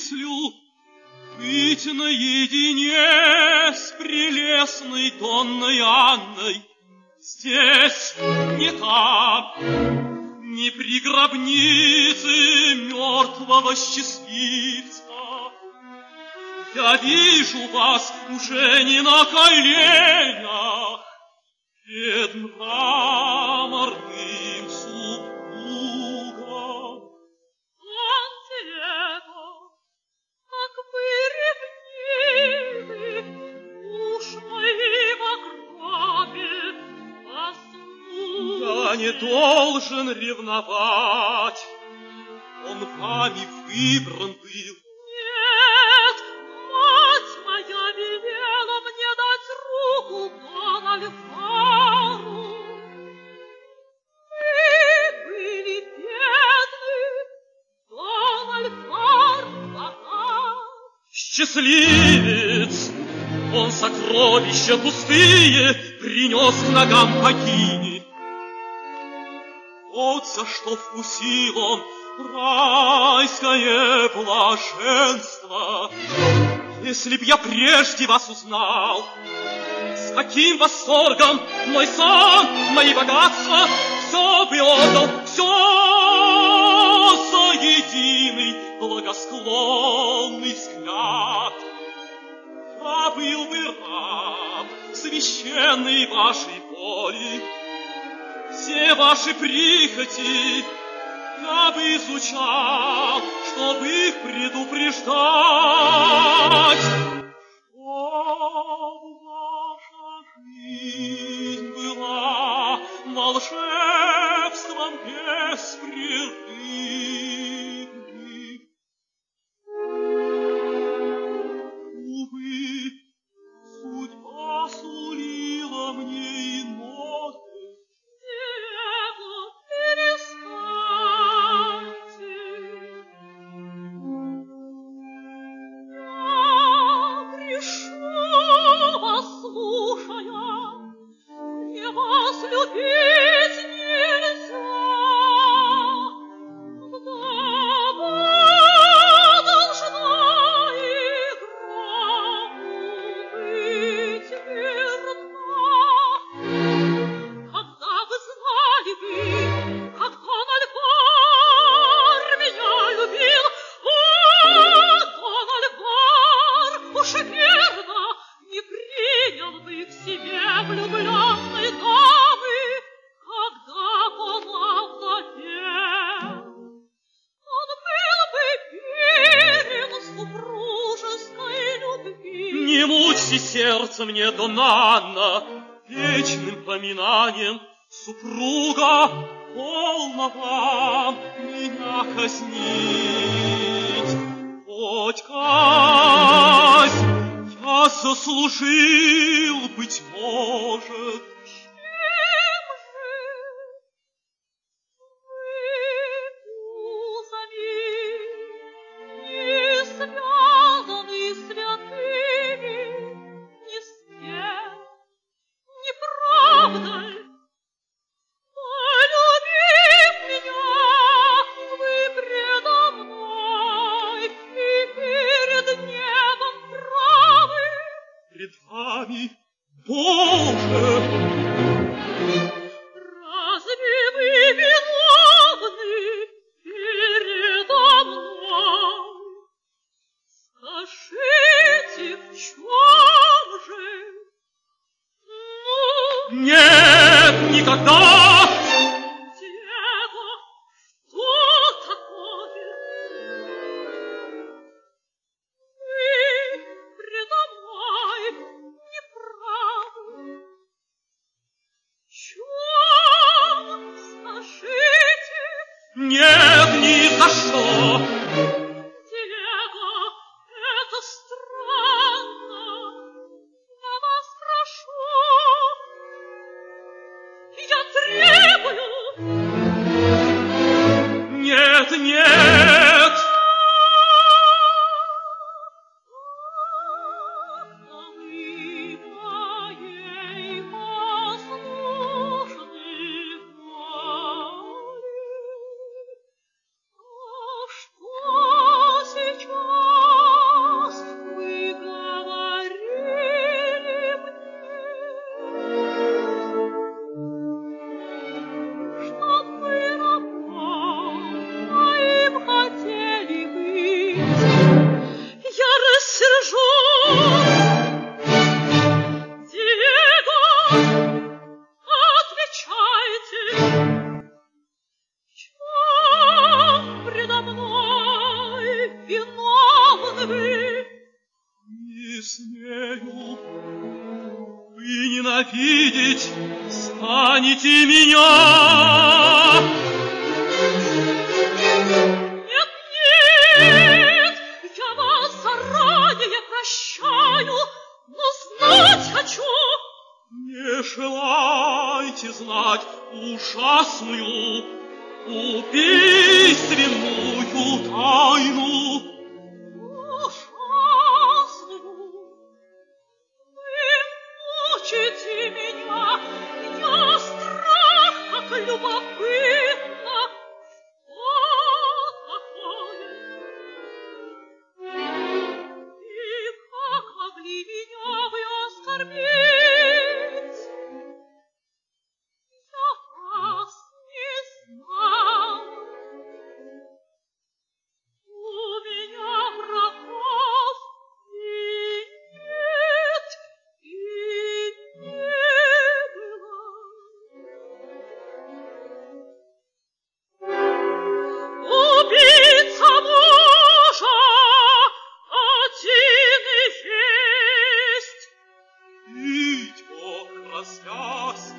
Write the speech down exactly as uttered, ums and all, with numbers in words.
мыслью быть наедине с прелестной Донной Анной. Здесь не там, не при гробнице мертвого счастливца. Я вижу вас уже не на коленях пред мраморным супругом. Антиего, как вы ревнивы, душ моим о гробе поснул. Я не должен ревновать, он вами выбран был. Нет, мать моя велела мне дать руку Дон Альвару. Вы были бедны, Дон Альвар богат. Счастливец, он сокровища пустые принес к ногам богини. Вот за что вкусил он райское блаженство. Если б я прежде вас узнал, с каким восторгом мой сон, мои богатства все бы отдал, все за единый благосклонный взгляд. Я был бы раб священной вашей воли, все ваши прихоти я бы изучал, чтобы их предупреждать. Чтоб ваша жизнь была волшебством беспрерывным. Увы, судьба сулила мне иное. Диего, перестаньте. Я грешу, вас слушая, мне вас любить нельзя. Вдова должна игрому быть верна. Когда вы знали бы, как Дон Альвар меня любил, о, Дон Альвар, уж верно, не принял бы к себе влюбленной дамы, когда он овдовел. Он был бы верен супружеской любви. Не мучьте сердце мне, Донна Анна, вечным поминанием супруга, полно вам меня казнить. Хоть казнь я заслужил, быть может. Чем же вы узами не связаны святыми, не с тем, не правда ль? Полюбив меня, вы предо мной и перед небом правы. Пред вами, Боже, Разве вы виновны передо мной? Скажите, в чем же? Ну, нет, никогда. Диего, что такое? Вы предо мной неправы. В чем, скажите? Нет, ни за что. Диего, это странно. Я вас прошу. Я требую. смею. Вы ненавидеть станете меня. Нет, нет, я вас заранее прощаю, но знать хочу. Не желайте знать ужасную, убийственную тайну. Ужасную. Вы мучите меня, я страх, как любопытно. Что такое? И как могли меня вы оскорбить? Я вас не знал. У меня врагов и нет, и не было. Убийца мужа один и есть. Идет развяз